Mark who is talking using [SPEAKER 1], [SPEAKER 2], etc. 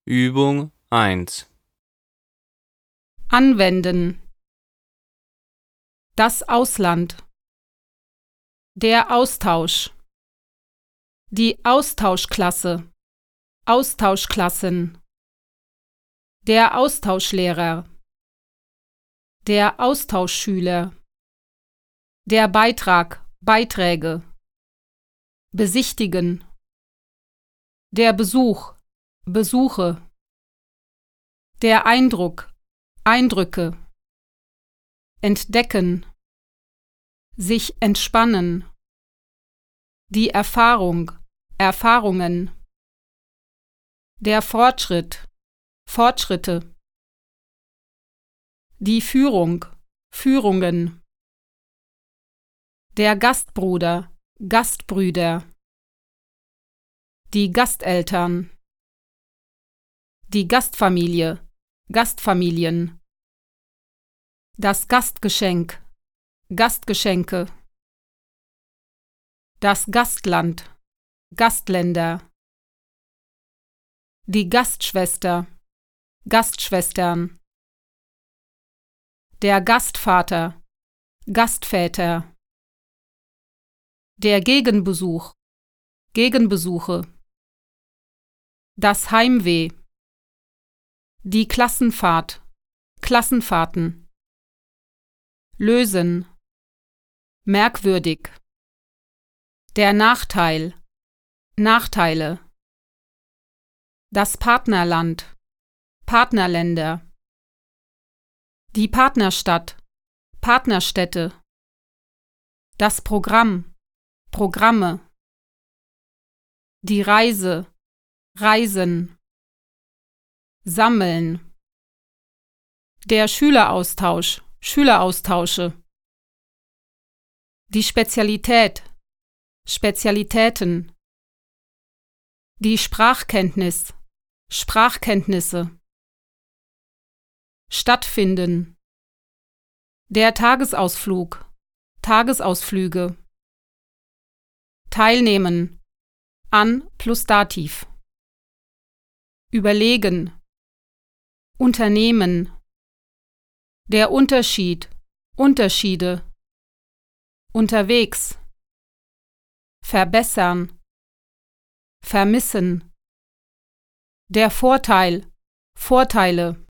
[SPEAKER 1] Übung 1.
[SPEAKER 2] Anwenden. Das Ausland. Der Austausch. Die Austauschklasse. Austauschklassen. Der Austauschlehrer. Der Austauschschüler. Der Beitrag, Beiträge. Besichtigen. Der Besuch, Besuche. Der Eindruck, Eindrücke. Entdecken. Sich entspannen. Die Erfahrung, Erfahrungen. Der Fortschritt, Fortschritte. Die Führung, Führungen. Der Gastbruder, Gastbrüder. Die Gasteltern. Die Gastfamilie, Gastfamilien. Das Gastgeschenk, Gastgeschenke. Das Gastland, Gastländer. Die Gastschwester, Gastschwestern. Der Gastvater, Gastväter. Der Gegenbesuch, Gegenbesuche. Das Heimweh. Die Klassenfahrt, Klassenfahrten. Lösen. Merkwürdig. Der Nachteil, Nachteile. Das Partnerland, Partnerländer. Die Partnerstadt, Partnerstädte. Das Programm, Programme. Die Reise, Reisen. Sammeln. Der Schüleraustausch, Schüleraustausche. Die Spezialität, Spezialitäten. Die Sprachkenntnis, Sprachkenntnisse. Stattfinden. Der Tagesausflug, Tagesausflüge. Teilnehmen, an plus Dativ. Überlegen. Unternehmen. Der Unterschied, Unterschiede. Unterwegs. Verbessern. Vermissen. Der Vorteil, Vorteile.